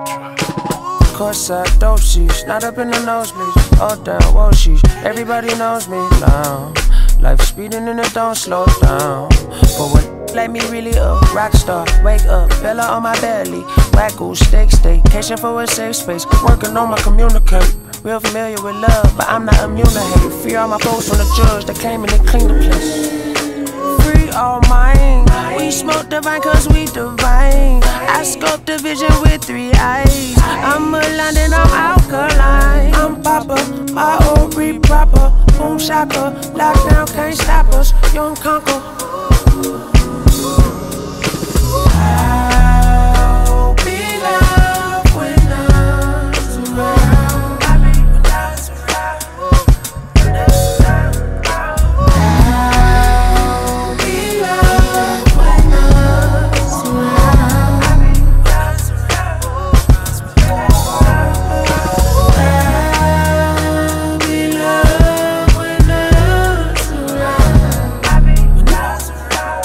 Courtside dope sheets, not up in the nosebleeds. All down, whoa sheets, everybody knows me now. Life speeding and it don't slow down. But what let me really up, rockstar, wake up, Bella on my belly. Waggle, steak, staycation for a safe space. Working on my communicate, real familiar with love, but I'm not immune to hate. Fear all my folks from the judge that came in and cleaned the place. Free all mine, we smoke divine cause we divine. I scope the vision with 3 eyes. I'm aligned and I'm alkaline. I'm Papa, my old proper. Boom shaka, lockdown can't stop us. Young conquer. I'll be loved when I'm around. I'll be when I'm around. I'll be loved when I'm around. I'll be when I'm around. I'll be loved when I'm around. I'll be when I'm around.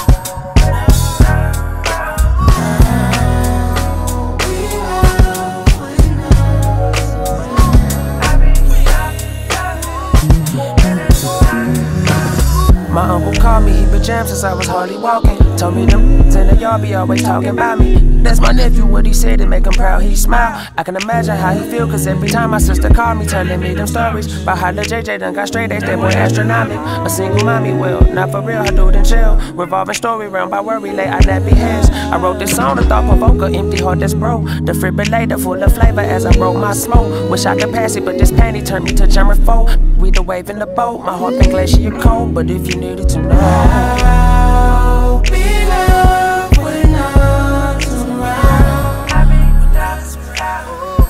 My uncle called me, he been jammed since I was hardly walking. Told me them in the yard be always talking about me. That's my nephew, what he said to make him proud, he smiled. I can imagine how he feel, cause every time my sister called me, telling me them stories about how the JJ done got straight A's, that boy astronomic. A single mommy, well, not for real, her dude in jail. Revolving story round by worry, late I nappy hairs. I wrote this song, the thought provoker, empty heart that's broke. The defibrillator full of flavor as I wrote my smoke. Wish I could pass it, but this panty turned me to germaphobe. We the wave in the boat, my heart been glacier cold, but if you needed to know, I'll be loved when I'm around. I'll be when I'm around.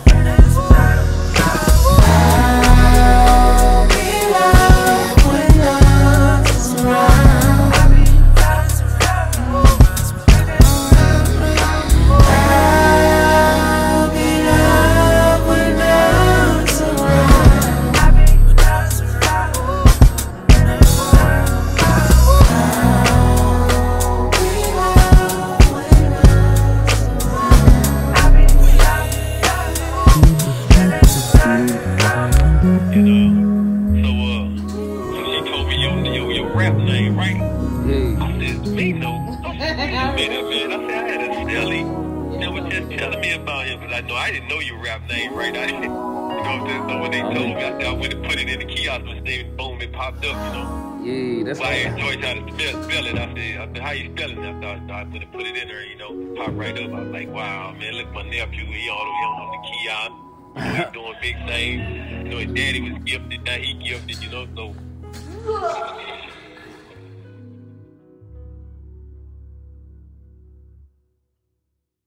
I'll be loved when I'm around. I'll be when I'm around. I'll be loved when I'm around. I'll be when I'm around. Rap name, right? Yeah. I said, me no. I said, wait a minute, man. I said, I had a silly. They was just telling me about him, because I didn't know your rap name, right? I didn't, so when they told me, I said, I went and put it in the kiosk, and then boom, it popped up, Yeah, that's why I asked George how to spell it. I said, how you spelling it? I went and put it in there, pop right up. I was like, wow, man, look, my nephew, he all the way on the kiosk. He's doing big things. His daddy was gifted, now he gifted, so.